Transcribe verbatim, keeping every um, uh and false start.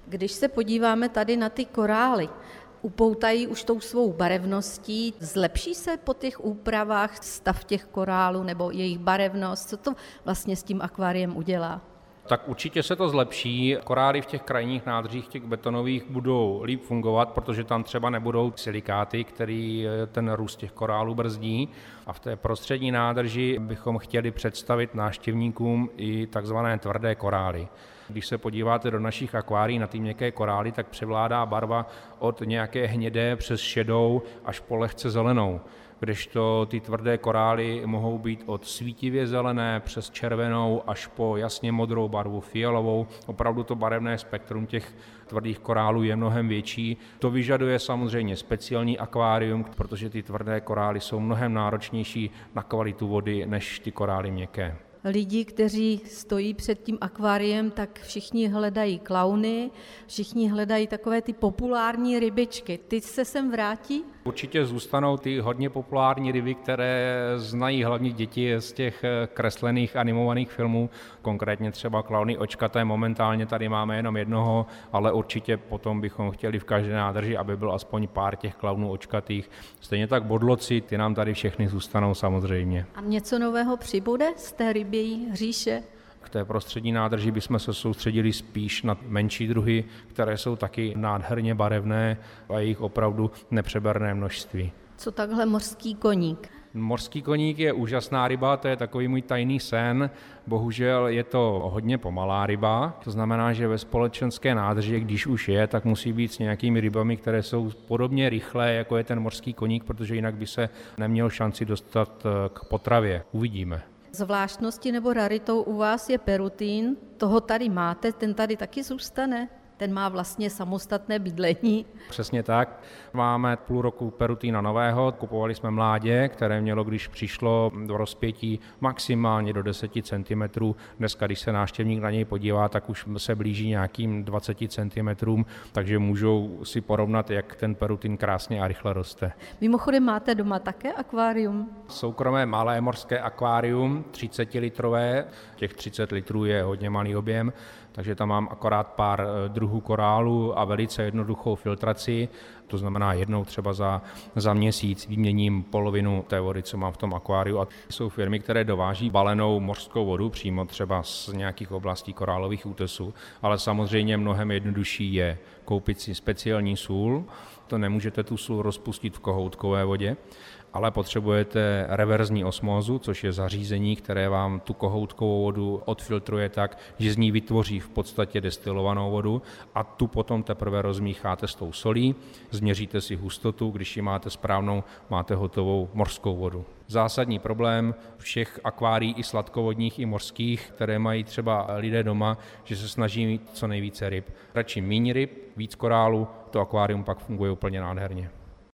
Když se podíváme tady na ty korály, upoutají už tou svou barevností. Zlepší se po těch úpravách stav těch korálů nebo jejich barevnost? Co to vlastně s tím akváriem udělá? Tak určitě se to zlepší. Korály v těch krajních nádržích, těch betonových, budou líp fungovat, protože tam třeba nebudou silikáty, který ten růst těch korálů brzdí. A v té prostřední nádrži bychom chtěli představit návštěvníkům i takzvané tvrdé korály. Když se podíváte do našich akvárií na ty měkké korály, tak převládá barva od nějaké hnědé přes šedou až po lehce zelenou. Kdežto ty tvrdé korály mohou být od svítivě zelené přes červenou až po jasně modrou barvu, fialovou. Opravdu to barevné spektrum těch tvrdých korálů je mnohem větší. To vyžaduje samozřejmě speciální akvárium, protože ty tvrdé korály jsou mnohem náročnější na kvalitu vody než ty korály měkké. Lidi, kteří stojí před tím akváriem, tak všichni hledají klauny, všichni hledají takové ty populární rybičky. Ty se sem vrátí? Určitě zůstanou ty hodně populární ryby, které znají hlavně děti z těch kreslených animovaných filmů, konkrétně třeba klauny očkaté. Momentálně tady máme jenom jednoho, ale určitě potom bychom chtěli v každé nádrži, aby byl aspoň pár těch klaunů očkatých. Stejně tak bodloci, ty nám tady všechny zůstanou samozřejmě. A něco nového přibude z té rybějí říše? K té prostřední nádrži bychom se soustředili spíš na menší druhy, které jsou taky nádherně barevné a jejich opravdu nepřeberné množství. Co takhle mořský koník? Mořský koník je úžasná ryba, to je takový můj tajný sen. Bohužel je to hodně pomalá ryba, to znamená, že ve společenské nádrži, když už je, tak musí být s nějakými rybami, které jsou podobně rychlé, jako je ten mořský koník, protože jinak by se neměl šanci dostat k potravě. Uvidíme. Zvláštností nebo raritou u vás je perutín, toho tady máte, ten tady taky zůstane? Ten má vlastně samostatné bydlení. Přesně tak. Máme půl roku perutína nového, kupovali jsme mládě, které mělo, když přišlo do rozpětí maximálně do deset centimetrů. Dneska, když se návštěvník na něj podívá, tak už se blíží nějakým dvacet centimetrů, takže můžou si porovnat, jak ten perutín krásně a rychle roste. Mimochodem máte doma také akvárium? Soukromé malé mořské akvárium, třicetilitrové, těch třicet litrů je hodně malý objem, takže tam mám akorát pár druhů korálu a velice jednoduchou filtraci, to znamená jednou třeba za, za měsíc vyměním polovinu té vody, co mám v tom akváriu. A jsou firmy, které dováží balenou mořskou vodu přímo třeba z nějakých oblastí korálových útesů, ale samozřejmě mnohem jednodušší je koupit si speciální sůl, to nemůžete tu sůl rozpustit v kohoutkové vodě, ale potřebujete reverzní osmózu, což je zařízení, které vám tu kohoutkovou vodu odfiltruje tak, že z ní vytvoří v podstatě destilovanou vodu a tu potom teprve rozmícháte s tou solí, změříte si hustotu, když ji máte správnou, máte hotovou mořskou vodu. Zásadní problém všech akvárií i sladkovodních, i mořských, které mají třeba lidé doma, že se snaží mít co nejvíce ryb. Radši méně ryb, víc korálu, to akvárium pak funguje úplně nádherně.